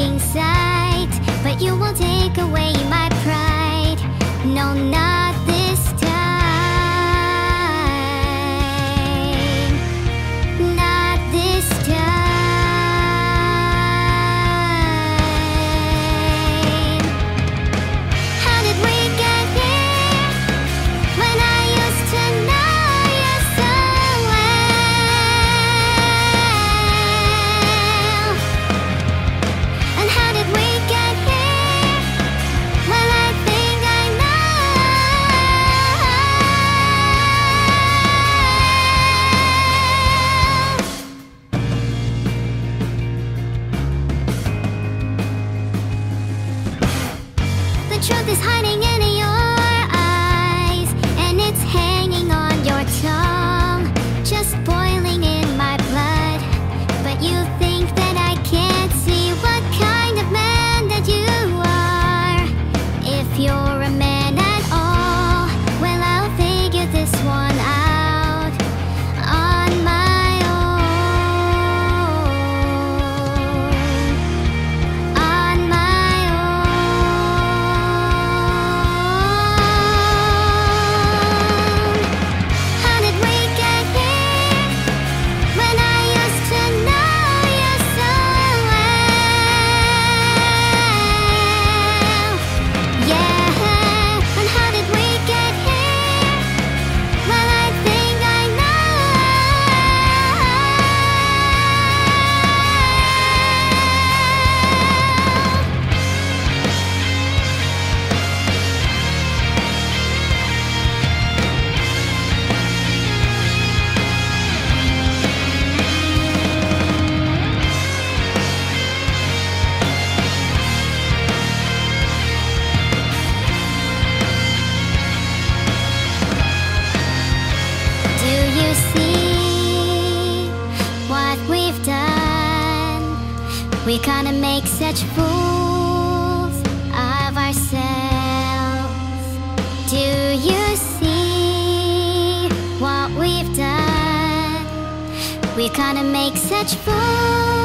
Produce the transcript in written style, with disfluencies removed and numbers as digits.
breathtaking sight, but you won't take away my pride. No, not this time. Not this time. How did we get here when I used to know you so well? And how did we get here? Well, I think I know. The truth is hiding in your eyes, and it's hanging on your tongue, just boiling in my blood. But you think that I can't see what kind of man that you are. If you're a man at all, well, I'll figure this one out on my own. On my own. How did we get here when I used to know you so well? Yeah, and how did we get here? Well, I think I know. Do you see what we've done? We kinda make such fools of ourselves. Do you see what we've done? We kinda make such fools